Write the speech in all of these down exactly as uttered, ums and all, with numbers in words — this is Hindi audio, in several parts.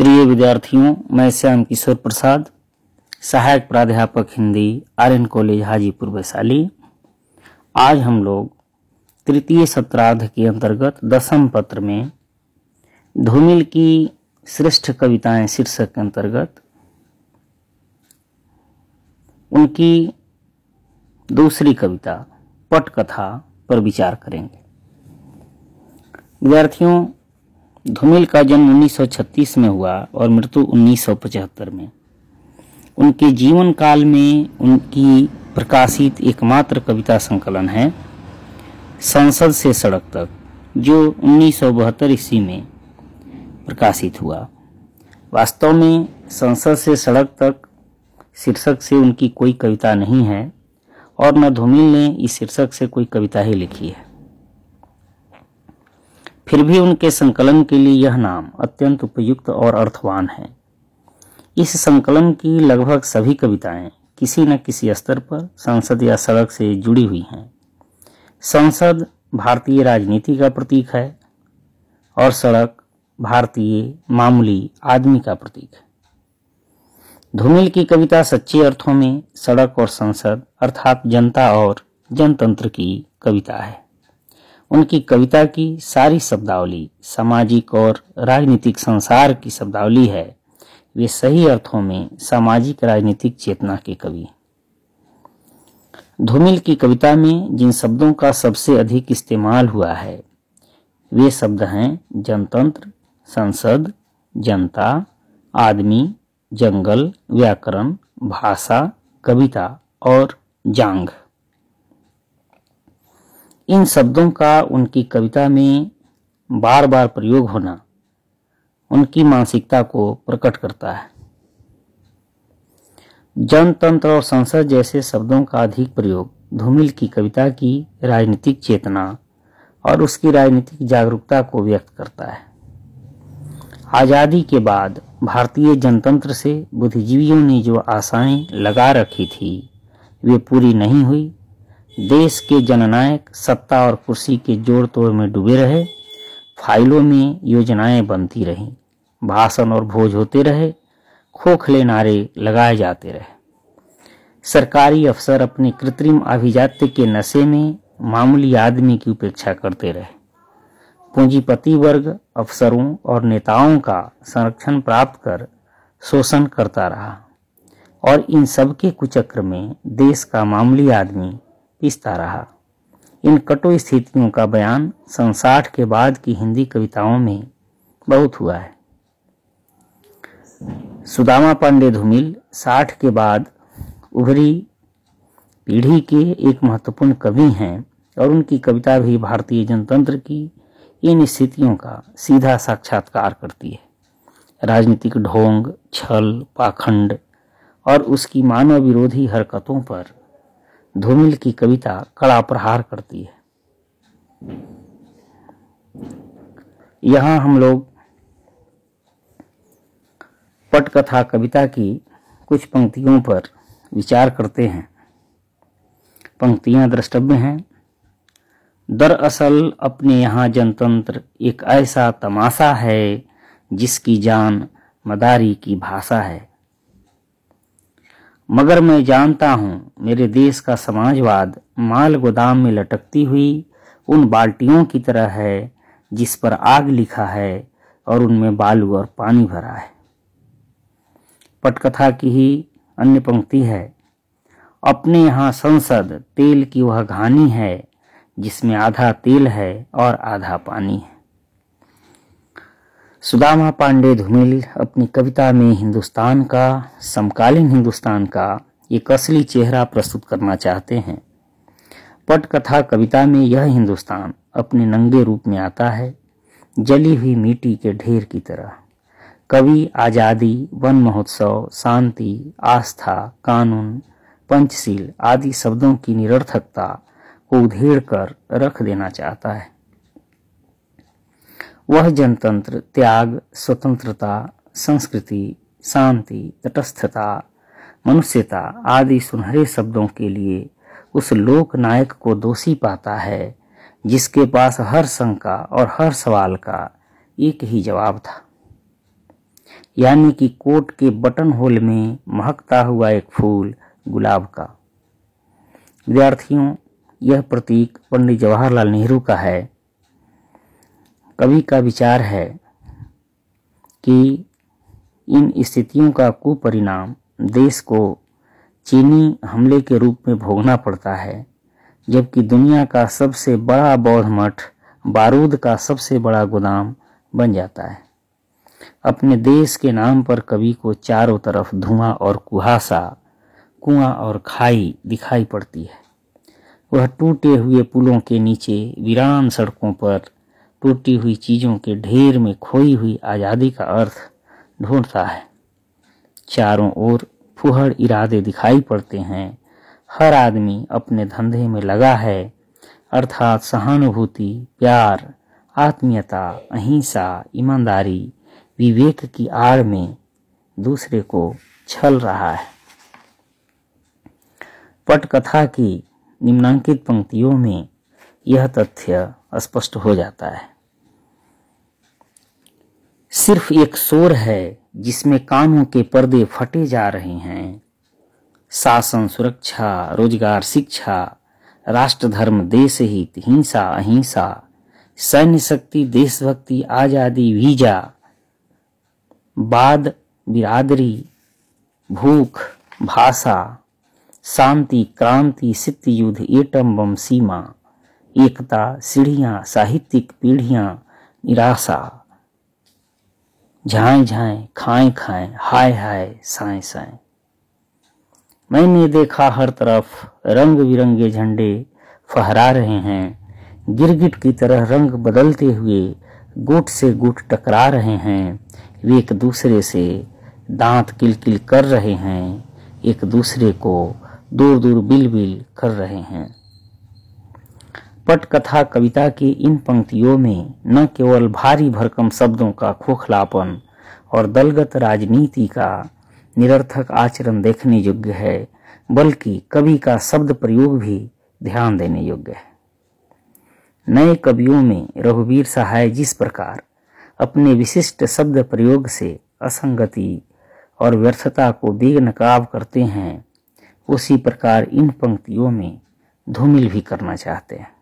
प्रिय विद्यार्थियों, मैं श्याम किशोर प्रसाद, सहायक प्राध्यापक हिंदी, आर्यन कॉलेज हाजीपुर वैशाली। आज हम लोग तृतीय सत्रार्ध के अंतर्गत दसम पत्र में धूमिल की श्रेष्ठ कविताएं शीर्षक के अंतर्गत उनकी दूसरी कविता पटकथा पर विचार करेंगे। विद्यार्थियों, धूमिल का जन्म उन्नीस सौ छत्तीस में हुआ और मृत्यु उन्नीस सौ पचहत्तर में। उनके जीवन काल में उनकी प्रकाशित एकमात्र कविता संकलन है संसद से सड़क तक, जो उन्नीस सौ बहत्तर ईस्वी में प्रकाशित हुआ। वास्तव में संसद से सड़क तक शीर्षक से उनकी कोई कविता नहीं है और न धूमिल ने इस शीर्षक से कोई कविता ही लिखी है। फिर भी उनके संकलन के लिए यह नाम अत्यंत उपयुक्त और अर्थवान है। इस संकलन की लगभग सभी कविताएं किसी न किसी स्तर पर संसद या सड़क से जुड़ी हुई हैं। संसद भारतीय राजनीति का प्रतीक है और सड़क भारतीय मामूली आदमी का प्रतीक है। धूमिल की कविता सच्चे अर्थों में सड़क और संसद अर्थात जनता और जनतंत्र की कविता है। उनकी कविता की सारी शब्दावली सामाजिक और राजनीतिक संसार की शब्दावली है। वे सही अर्थों में सामाजिक राजनीतिक चेतना के कवि। धूमिल की कविता में जिन शब्दों का सबसे अधिक इस्तेमाल हुआ है वे शब्द हैं जनतंत्र, संसद, जनता, आदमी, जंगल, व्याकरण, भाषा, कविता और जांघ। इन शब्दों का उनकी कविता में बार बार प्रयोग होना उनकी मानसिकता को प्रकट करता है। जनतंत्र और संसद जैसे शब्दों का अधिक प्रयोग धूमिल की कविता की राजनीतिक चेतना और उसकी राजनीतिक जागरूकता को व्यक्त करता है। आजादी के बाद भारतीय जनतंत्र से बुद्धिजीवियों ने जो आशाएं लगा रखी थी वे पूरी नहीं हुई। देश के जननायक सत्ता और कुर्सी के जोड़ तोड़ में डूबे रहे। फाइलों में योजनाएं बनती रहीं, भाषण और भोज होते रहे, खोखले नारे लगाए जाते रहे। सरकारी अफसर अपने कृत्रिम आभिजात्य के नशे में मामूली आदमी की उपेक्षा करते रहे। पूंजीपति वर्ग अफसरों और नेताओं का संरक्षण प्राप्त कर शोषण करता रहा और इन सब के कुचक्र में देश का मामूली आदमी पिसता रहा। इन कटु स्थितियों का बयान सन साठ के बाद की हिंदी कविताओं में बहुत हुआ है। सुदामा पांडे धूमिल साठ के बाद उभरी पीढ़ी के एक महत्वपूर्ण कवि हैं और उनकी कविता भी भारतीय जनतंत्र की इन स्थितियों का सीधा साक्षात्कार करती है। राजनीतिक ढोंग, छल, पाखंड और उसकी मानव विरोधी हरकतों पर धूमिल की कविता कड़ा प्रहार करती है। यहाँ हम लोग पटकथा कविता की कुछ पंक्तियों पर विचार करते हैं। पंक्तियां द्रष्टव्य हैं। दरअसल अपने यहाँ जनतंत्र एक ऐसा तमाशा है जिसकी जान मदारी की भाषा है। मगर मैं जानता हूँ मेरे देश का समाजवाद माल गोदाम में लटकती हुई उन बाल्टियों की तरह है जिस पर आग लिखा है और उनमें बालू और पानी भरा है। पटकथा की ही अन्य पंक्ति है। अपने यहाँ संसद तेल की वह घानी है जिसमें आधा तेल है और आधा पानी है। सुदामा पांडे धूमिल अपनी कविता में हिंदुस्तान का, समकालीन हिंदुस्तान का एक असली चेहरा प्रस्तुत करना चाहते हैं। पटकथा कविता में यह हिंदुस्तान अपने नंगे रूप में आता है, जली हुई मिट्टी के ढेर की तरह। कवि आजादी, वन महोत्सव, शांति, आस्था, कानून, पंचशील आदि शब्दों की निरर्थकता को उधेड़ कर रख देना चाहता है। वह जनतंत्र त्याग, स्वतंत्रता, संस्कृति, शांति, तटस्थता, मनुष्यता आदि सुनहरे शब्दों के लिए उस लोक नायक को दोषी पाता है जिसके पास हर शंका और हर सवाल का एक ही जवाब था। यानी कि कोट के बटन होल में महकता हुआ एक फूल गुलाब का। विद्यार्थियों, यह प्रतीक पंडित जवाहरलाल नेहरू का है। कवि का विचार है कि इन स्थितियों का कुपरिणाम देश को चीनी हमले के रूप में भोगना पड़ता है, जबकि दुनिया का सबसे बड़ा बौद्ध मठ बारूद का सबसे बड़ा गोदाम बन जाता है। अपने देश के नाम पर कवि को चारों तरफ धुआं और कुहासा, कुआं और खाई दिखाई पड़ती है। वह टूटे हुए पुलों के नीचे, वीरान सड़कों पर टूटी हुई चीजों के ढेर में खोई हुई आजादी का अर्थ ढूंढता है। चारों ओर फुहड़ इरादे दिखाई पड़ते हैं। हर आदमी अपने धंधे में लगा है, अर्थात सहानुभूति, प्यार, आत्मीयता, अहिंसा, ईमानदारी, विवेक की आड़ में दूसरे को छल रहा है। पटकथा की निम्नांकित पंक्तियों में यह तथ्य स्पष्ट हो जाता है। सिर्फ एक शोर है जिसमें कानों के पर्दे फटे जा रहे हैं। शासन, सुरक्षा, रोजगार, शिक्षा, राष्ट्र धर्म, देश हित, हिंसा, अहिंसा, सैन्य शक्ति, देशभक्ति, आजादी, वीजा, बाद, बिरादरी, भूख, भाषा, शांति, क्रांति, शीत युद्ध, एटम बम, सीमा, एकता, सीढ़ियां, साहित्यिक पीढ़ियां, निराशा, झाएं झाएं, खाएं खाएं, हाय हाय, साएं साएं। मैंने देखा हर तरफ रंग बिरंगे झंडे फहरा रहे हैं। गिरगिट की तरह रंग बदलते हुए गुट से गुट टकरा रहे हैं। वे एक दूसरे से दांत किलकिल कर रहे हैं, एक दूसरे को दूर दूर बिल बिल कर रहे हैं। पटकथा कविता की इन पंक्तियों में न केवल भारी भरकम शब्दों का खोखलापन और दलगत राजनीति का निरर्थक आचरण देखने योग्य है, बल्कि कवि का शब्द प्रयोग भी ध्यान देने योग्य है। नए कवियों में रघुवीर सहाय जिस प्रकार अपने विशिष्ट शब्द प्रयोग से असंगति और व्यर्थता को बेनकाब करते हैं, उसी प्रकार इन पंक्तियों में धूमिल भी करना चाहते हैं।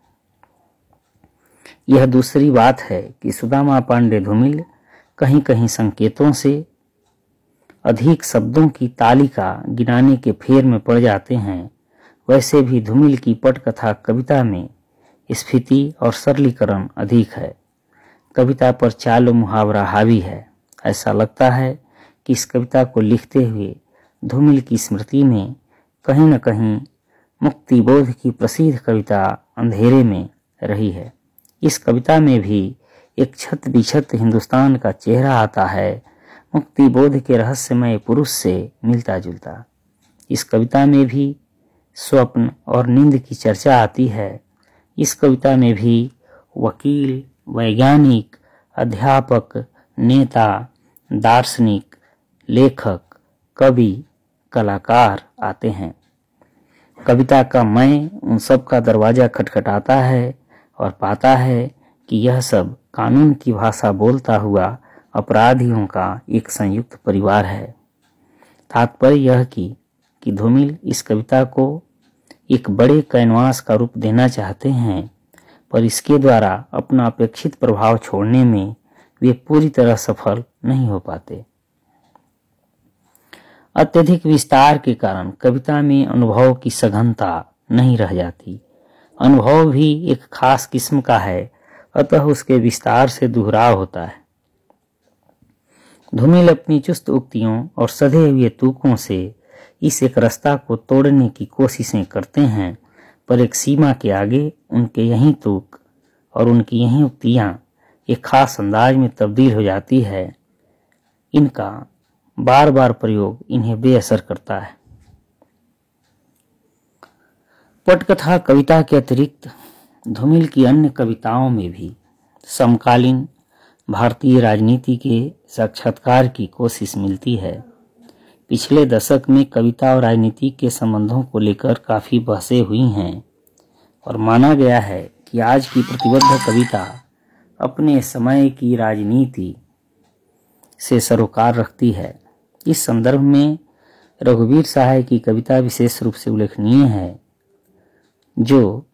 यह दूसरी बात है कि सुदामा पांडे धूमिल कहीं कहीं संकेतों से अधिक शब्दों की तालिका गिनाने के फेर में पड़ जाते हैं। वैसे भी धूमिल की पटकथा कविता में स्फीति और सरलीकरण अधिक है। कविता पर चाल और मुहावरा हावी है। ऐसा लगता है कि इस कविता को लिखते हुए धूमिल की स्मृति में कहीं न कहीं मुक्तिबोध की प्रसिद्ध कविता अंधेरे में रही है। इस कविता में भी एक छत बिछत हिंदुस्तान का चेहरा आता है, मुक्तिबोध के रहस्यमय पुरुष से मिलता जुलता। इस कविता में भी स्वप्न और नींद की चर्चा आती है। इस कविता में भी वकील, वैज्ञानिक, अध्यापक, नेता, दार्शनिक, लेखक, कवि, कलाकार आते हैं। कविता का मैं उन सब का दरवाजा खटखटाता है और पाता है कि यह सब कानून की भाषा बोलता हुआ अपराधियों का एक संयुक्त परिवार है। तात्पर्य यह कि कि धूमिल इस कविता को एक बड़े कैनवास का रूप देना चाहते हैं, पर इसके द्वारा अपना अपेक्षित प्रभाव छोड़ने में वे पूरी तरह सफल नहीं हो पाते। अत्यधिक विस्तार के कारण कविता में अनुभव की सघनता नहीं रह जाती। अनुभव भी एक खास किस्म का है, अतः उसके विस्तार से दुहराव होता है। धूमिल अपनी चुस्त उक्तियों और सधे हुए तुकों से इस एक रास्ता को तोड़ने की कोशिशें करते हैं, पर एक सीमा के आगे उनके यही तुक और उनकी यही उक्तियां एक खास अंदाज में तब्दील हो जाती है। इनका बार बार प्रयोग इन्हें बेअसर करता है। पटकथा कविता के अतिरिक्त धूमिल की अन्य कविताओं में भी समकालीन भारतीय राजनीति के साक्षात्कार की कोशिश मिलती है। पिछले दशक में कविता और राजनीति के संबंधों को लेकर काफी बहसें हुई हैं और माना गया है कि आज की प्रतिबद्ध कविता अपने समय की राजनीति से सरोकार रखती है। इस संदर्भ में रघुवीर सहाय की कविता विशेष रूप से उल्लेखनीय है, जो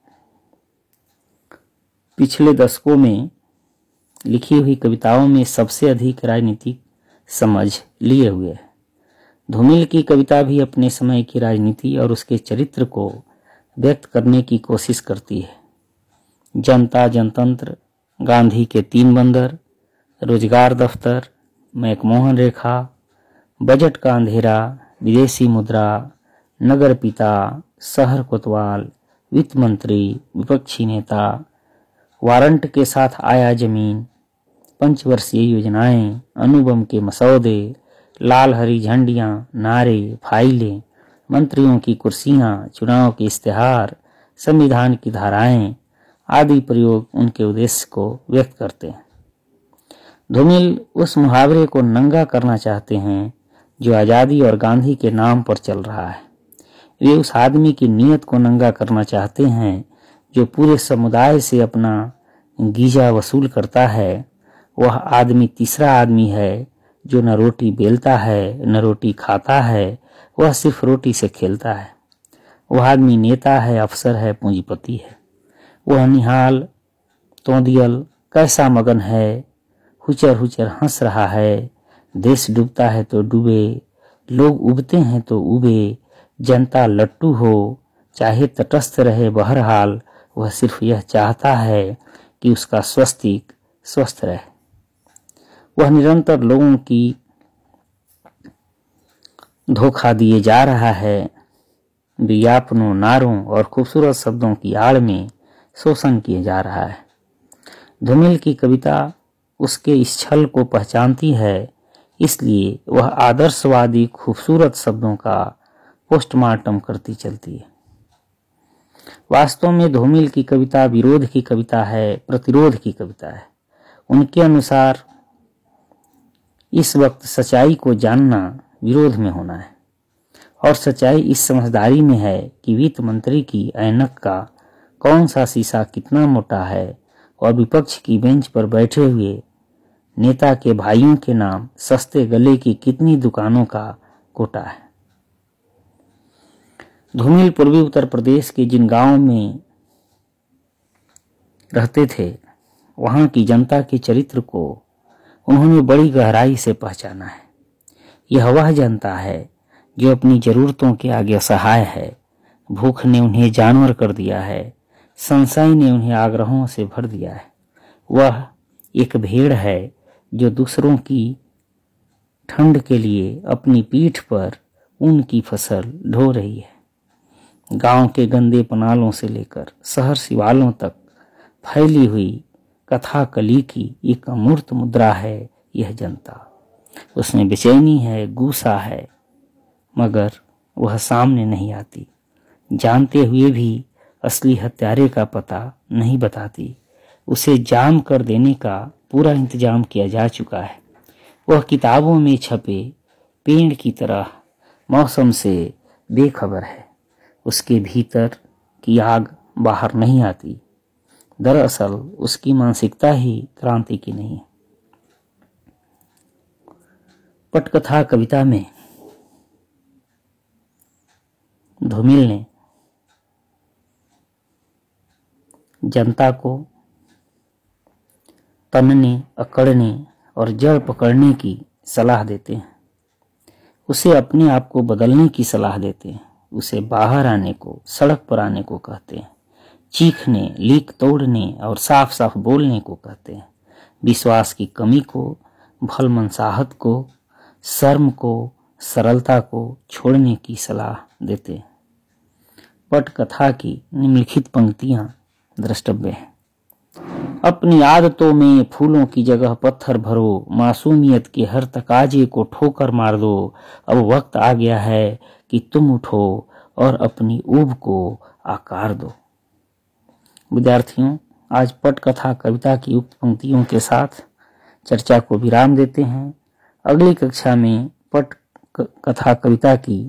पिछले दशकों में लिखी हुई कविताओं में सबसे अधिक राजनीतिक समझ लिए हुए है। धूमिल की कविता भी अपने समय की राजनीति और उसके चरित्र को व्यक्त करने की कोशिश करती है। जनता जनतंत्र, गांधी के तीन बंदर, रोजगार दफ्तर, मैकमोहन रेखा, बजट का अंधेरा, विदेशी मुद्रा, नगर पिता, शहर कोतवाल, वित्त मंत्री, विपक्षी नेता, वारंट के साथ आया जमीन, पंचवर्षीय योजनाएं, अनुबंध के मसौदे, लाल हरी झंडियां, नारे, फाइलें, मंत्रियों की कुर्सियां, चुनाव के इश्तेहार, संविधान की धाराएं आदि प्रयोग उनके उद्देश्य को व्यक्त करते हैं। धूमिल उस मुहावरे को नंगा करना चाहते हैं जो आजादी और गांधी के नाम पर चल रहा है। वे उस आदमी की नीयत को नंगा करना चाहते हैं जो पूरे समुदाय से अपना गीजा वसूल करता है। वह आदमी तीसरा आदमी है जो न रोटी बेलता है न रोटी खाता है, वह सिर्फ रोटी से खेलता है। वह आदमी नेता है, अफसर है, पूंजीपति है। वह निहाल तोंदियल कैसा मगन है, हुचर हुचर हंस रहा है। देश डूबता है तो डूबे, लोग उबते हैं तो उबे, जनता लट्टू हो, चाहे तटस्थ रहे बहरहाल, वह सिर्फ यह चाहता है कि उसका स्वस्तिक स्वस्थ रहे। वह निरंतर लोगों की धोखा दिए जा रहा है। विज्ञापनों, नारों और खूबसूरत शब्दों की आड़ में शोषण किए जा रहा है। धूमिल की कविता उसके इस छल को पहचानती है, इसलिए वह आदर्शवादी खूबसूरत शब्दों का पोस्टमार्टम करती चलती है। वास्तव में धूमिल की कविता विरोध की कविता है, प्रतिरोध की कविता है। उनके अनुसार इस वक्त सच्चाई को जानना विरोध में होना है, और सच्चाई इस समझदारी में है कि वित्त मंत्री की ऐनक का कौन सा शीशा कितना मोटा है और विपक्ष की बेंच पर बैठे हुए नेता के भाइयों के नाम सस्ते गले की कितनी दुकानों का कोटा है। धूमिल पूर्वी उत्तर प्रदेश के जिन गांवों में रहते थे, वहां की जनता के चरित्र को उन्होंने बड़ी गहराई से पहचाना है। यह वह जनता है जो अपनी जरूरतों के आगे असहाय है। भूख ने उन्हें जानवर कर दिया है, संशय ने उन्हें आग्रहों से भर दिया है। वह एक भेड़ है जो दूसरों की ठंड के लिए अपनी पीठ पर ऊन की फसल ढो रही है। गांव के गंदे पनालों से लेकर शहर शिवालों तक फैली हुई कथा कली की एक अमूर्त मुद्रा है यह जनता। उसमें बेचैनी है, गुस्सा है, मगर वह सामने नहीं आती। जानते हुए भी असली हत्यारे का पता नहीं बताती। उसे जाम कर देने का पूरा इंतजाम किया जा चुका है। वह किताबों में छपे पेड़ की तरह मौसम से बेखबर है। उसके भीतर की आग बाहर नहीं आती। दरअसल उसकी मानसिकता ही क्रांति की नहीं है। पटकथा कविता में धूमिल ने जनता को तनने, अकड़ने और जड़ पकड़ने की सलाह देते हैं। उसे अपने आप को बदलने की सलाह देते हैं। उसे बाहर आने को, सड़क पर आने को कहते हैं। चीखने, लीक तोड़ने और साफ साफ बोलने को कहते हैं। विश्वास की कमी को, भलमनसाहत को, शर्म को, सरलता को छोड़ने की सलाह देते हैं। पटकथा की निम्नलिखित पंक्तियां द्रष्टव्य हैं। अपनी आदतों में फूलों की जगह पत्थर भरो, मासूमियत के हर तकाजे को ठोकर मार दो। अब वक्त आ गया है कि तुम उठो और अपनी ऊब को आकार दो। विद्यार्थियों, आज पटकथा कविता की उक्त पंक्तियों के साथ चर्चा को विराम देते हैं। अगली कक्षा में पट कथा कविता की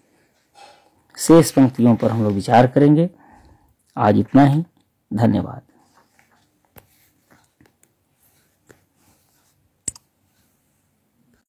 शेष पंक्तियों पर हम लोग विचार करेंगे। आज इतना ही। धन्यवाद।